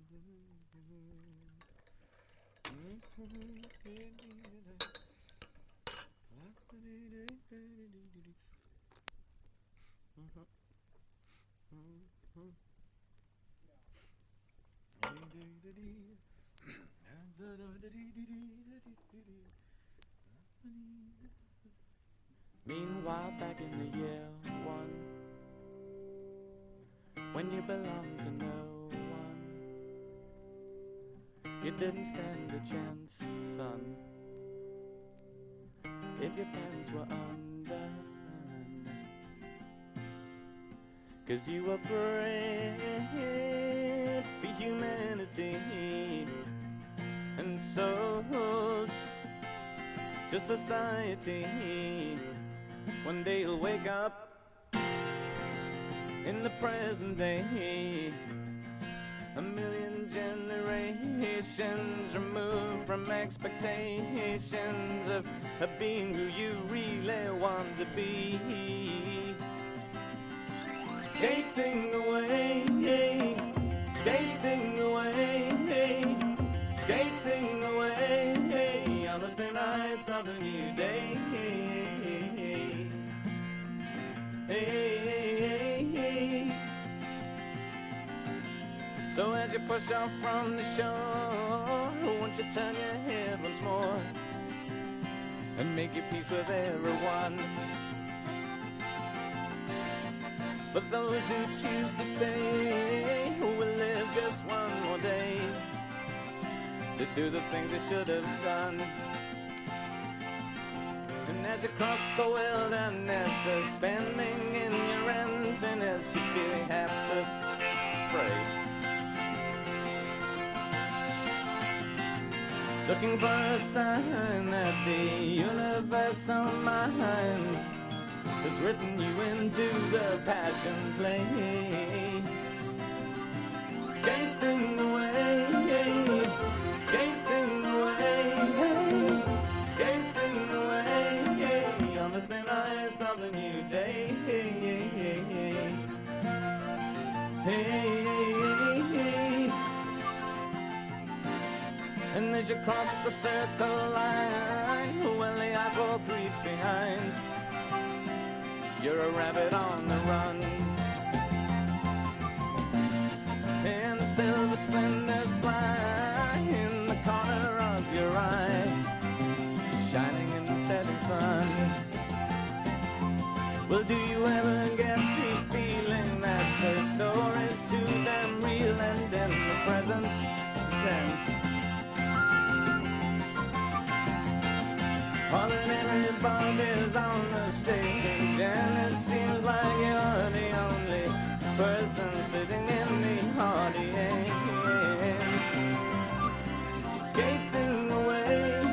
Meanwhile, back in the year one, when you belonged to no one, you didn't stand a chance, son, if your pants were undone. 'Cause you were bred for humanity and sold to society. One day you'll wake up in the present day, a million generations removed from expectations of being who you really want to be. Skating away, skating away, skating away on the thin ice of a new day. So as you push off from the shore, won't you turn your head once more and make your peace with everyone? For those who choose to stay, who will live just one more day to do the things they should have done. And as you cross the wilderness, spending in your emptiness, you feel you have to pray, looking for a sign that the universal mind has written you into the passion play. Skating away, skating away, skating away on the thin ice of a new day. And as you cross the circle line, well, the ice wall creaks behind, you're a rabbit on the run, and the silver splendors fly in the corner of your eye, shining in the setting sun. Well, do you ever get the feeling that the story's too damn real and in the present tense? All that everybody's on the stage, and it seems like you're the only person sitting in the audience, skating away,